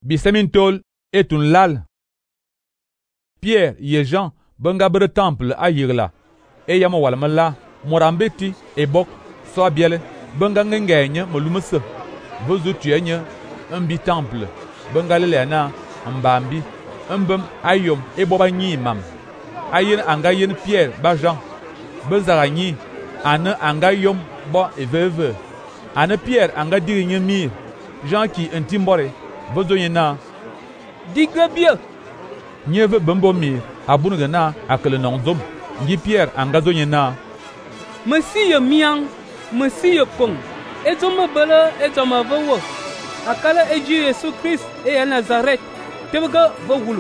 Bisemin tol etun lal. Pierre ye Jean benga bre temple a yigla. E yama walmala morambeti e bok so biele benga ngengenye molumse. Vozu tuenye mbi temple benga lelena mbambi mbem ayom e boba nyi mam. Ayen anga yen Pierre ba Jean bezara nyi ane anga yom bo eveve. Ane Pierre anga diri nye mir Jean ki entimbore bozo yena digre bien nyeve bembo mir abunga na akele nongzom ngi Pierre anga zo yena monsieur miang monsieur kong ezoma bala ezoma vowo akala eji Yesu Christ e Nazareth tebga vogulu.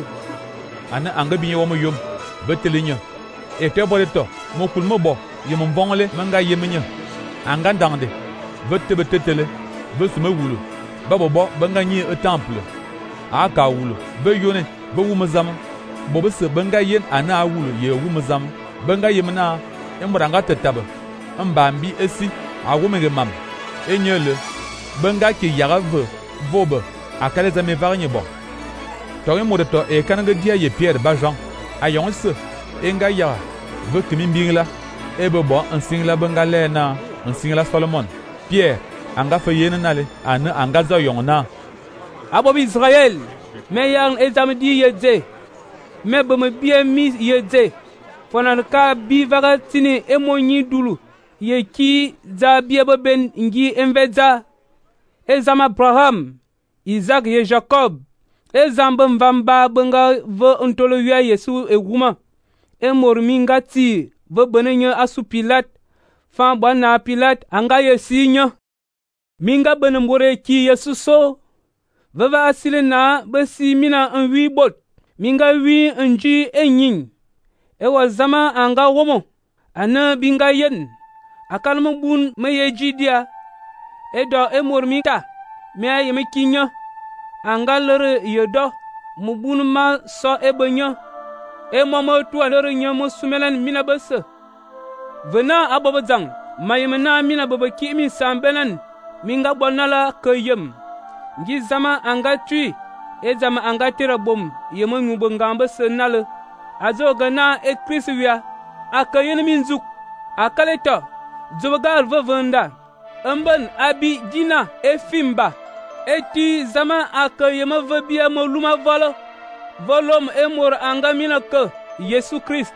Ane anga binye womo yom betelinya e tebore to mo kulmo bo yem mbongle manga yemnya anga ndangde vete betetele besuma wulu babo bo banga nyi e temple aka wulu be yone be wumazam bo bese banga yen ana wulu ye wumazam banga yemna embranga tetaba mbambi esi awumege mam enyele banga ki yarave vobe akale zame varnye bo to modeto e kananga dia ye Pierre ba Jean ayonse enga ya vekimi mbingla ebe bo nsingla banga lena nsingla Solomon Pierre anga fe yene nale ane anga za yongna abobi Israël me yang ezamdi yeze me beme bien mi yeze fona ka bi vaga tini emonyi dulu ye ki za biebe ben ngi enveza ezam Abraham Isaac ye Jacob ezambe mvamba benga ve ntolo ya Yesu eguma emorminga ti ve benenya asu Pilat fan bwana Pilat anga yesinya minga benembore ki Yesu so vava asile na besi mina enwi bot minga wi enji enyin ewa zama anga womo ana binga yen akalmo bun meyeji dia edo emormita me yemekinya anga lere yedo mubun ma so ebenya emomo tu alere nyamo sumelen mina bese vena abobazang mayemna mina babaki mi sambenan minga bonala kayem ngi zama anga tui e zama anga tira bom yemo nyubo ngamba senale azogana e Christwia akayen minzuk akaleta zobagar vavanda amban abi dina e fimba eti zama akayema vabia moluma volom emor anga mina ke Yesu Christ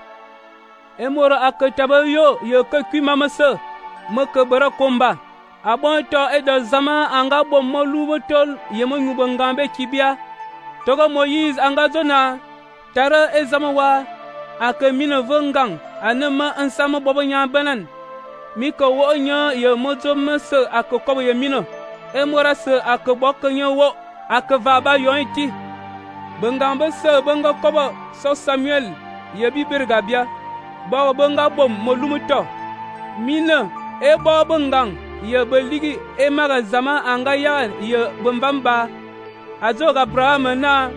emor akataba yo ke mamasa maka bara komba abon to edo zama anga bom molubo tol yemo nyubo ngambe kibia togo Moïse anga zona tara e zama wa akamina vengang anema ansama bobo nya banan miko wo nya ye mozo masa akokobo ye mino emora se akobok nya wo akava yoiti bengambe se benga kobo so Samuel ye bibirgabia bawo benga bom molumuto mina e bo bengang ye beligi e maga zama anga ya ye bambamba azoga Abraham na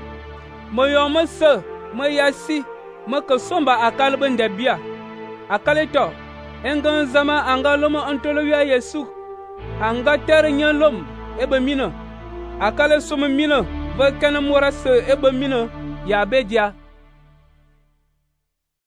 moyomse moyasi makasomba akalben dabia akaleto engan zama anga lomo antolo ya Yesu anga ternya lom ebe mina akale somo mina vakana morase ebe mina ya bedia